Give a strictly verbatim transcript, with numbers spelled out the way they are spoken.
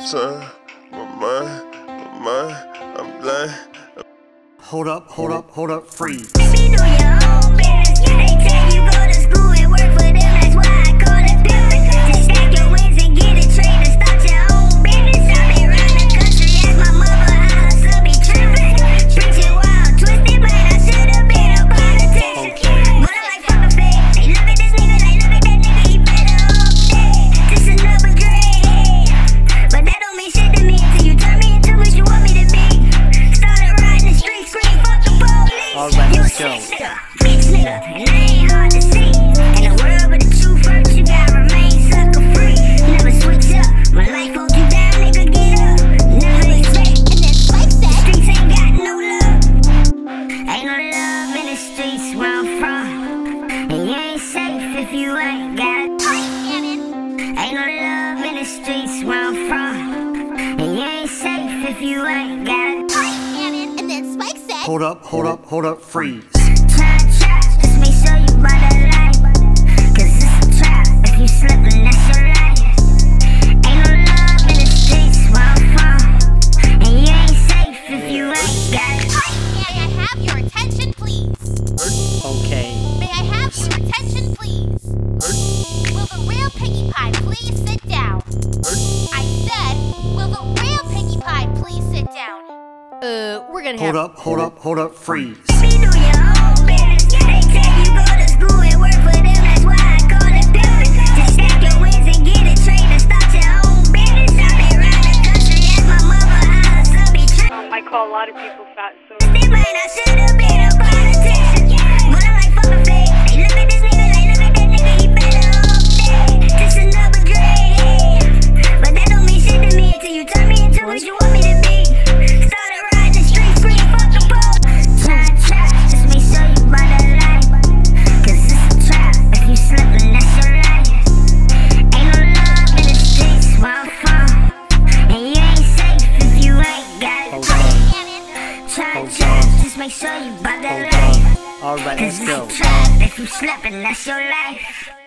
time, my mind, my mind, I'm blind. Hold up, hold up, hold up, freeze. Baby, do your own business. They tell you go to school and work for them, that's why I call it business. Just stack your wins and get it trained and start your own business. I've been around the country, ask my mother how her son be tripping. Preaching wild, twisted, but I should've been a politician. But I'm like, fuck a fake. They love it, this nigga, they love it, that nigga, he better off dead. This another grade, but that don't mean shit to me until you turn me into what you want me to be. Started riding the street, scream, fuck the police. Alright, You a let's go. sick nigga, bitch nigga, and I ain't hard to see. In the world with the truth first, you gotta remain sucker free. Never switch up, my life hold you down, nigga, get up. Never expect, and then like that. The streets ain't got no love. Ain't no love in the streets where I'm from. And you ain't safe if you ain't got it. Ain't no love in the streets where I'm from. And you ain't safe if you ain't got it. And then Spike said, Hold up, hold up, hold up, freeze. Try to trap, just make sure you buy the life. Cause it's a trap, if you slippin', that's your life. Ain't no love in the streets where I'm from. And you ain't safe if you ain't got it. may I have your attention, please? Okay. May I have your attention, please? Will the real Piggy Pie please sit down? I said, will the real Piggy Pie please sit down? Uh, we're gonna Hold have. up, hold up, hold up, freeze. Baby, do your own business. They tell you go to school and work for them, that's why I call it business. Just stack your wins and get it trained and start your own business. I've been around the country, ask my mother how her son be tripping. I call a lot of people fat, so They might I should've been a politician. But I'm like, fuck a fake. They love it, this nigga, they love it, that nigga, he better off dead. This another grade, but that don't mean shit to me until you turn me into what you want me to be. Started riding the streets, scream, fuck the police. Try to trap, just make sure you buy the life. Cause it's a trap, if you slippin', that's your life. Ain't no love in the streets where I'm from. And you ain't safe if you ain't got it. Try to trap, just make sure you buy the life. Alright, Cause let's go. it's a trap, if you slippin', that's your life.